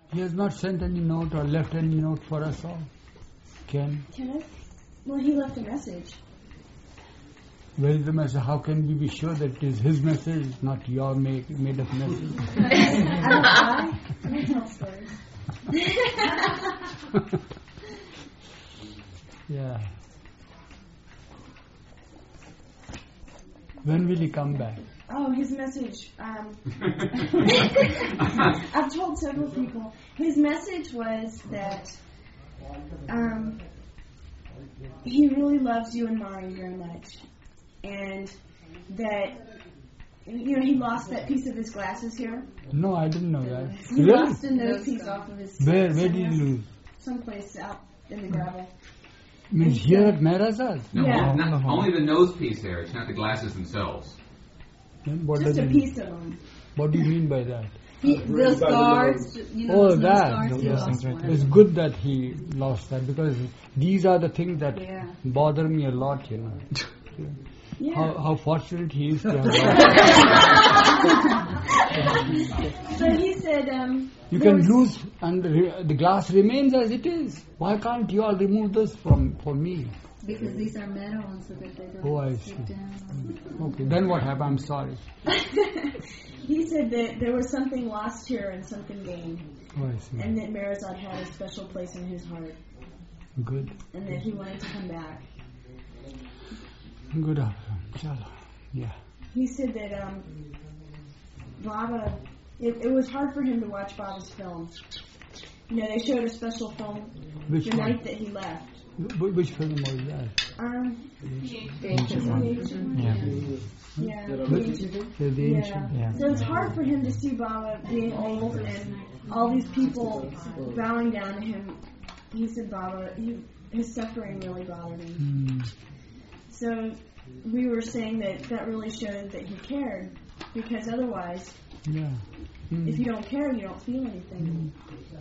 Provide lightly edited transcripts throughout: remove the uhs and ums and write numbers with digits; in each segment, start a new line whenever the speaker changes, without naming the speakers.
He has not sent any note or left any note for us all. Ken?
Kenneth? Well, he left a message.
Where is the message? How can we be sure that it is his message, not your made-up message?
I don't lie. I don't tell stories.
Yeah. When will he come back?
Oh, his message. I've told several people. His message was that he really loves you and Mari very much. And that, he lost that piece of his glasses here.
No, I didn't know that.
He
Really?
lost a nose piece off of his...
Where did you lose?
Someplace out in the gravel.
Means here at Merazad?
No,
Yeah.
only the nose piece there. It's not the glasses themselves.
What
Just
does
a
it
piece of them.
What do you mean by that?
The scars,
Oh,
the
that.
scars, he
Yeah.
lost one.
It's good that he lost that because these are the things that bother me a lot,
Yeah.
How fortunate he is to have
So he said...
You can lose and the glass remains as it is. Why can't you all remove this for me?
Because these are metal, and so that they don't
Oh, I
stick
see.
down.
Okay, then what happened? I'm sorry.
He said that there was something lost here and something gained.
Oh, I see.
And that Merazad had a special place in his heart.
Good.
And that he wanted to come back.
Good afternoon. Chala. Yeah.
He said that Baba... It was hard for him to watch Baba's film. They showed a special film
Which
the
one?
night that he left.
Which film was that?
The ancient one.
Yeah.
Yeah.
The ancient.
Yeah. So it's hard for him to see Baba being old and all these people bowing down to him. He said Baba, his suffering really bothered him. So we were saying that really showed that he cared, because otherwise, if you don't care, you don't feel anything.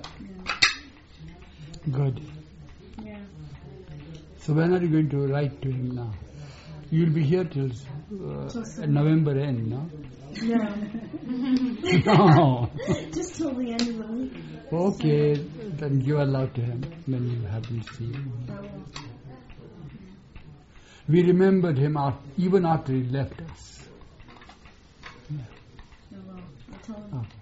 Good.
Yeah.
So when are you going to write to him now? You will be here till November end, no?
No.
No.
Just till the end of the week.
Okay, then give a love to him when you happen to see him.
I will.
We remembered him even after he left us.
I will. I'll tell him.
Okay.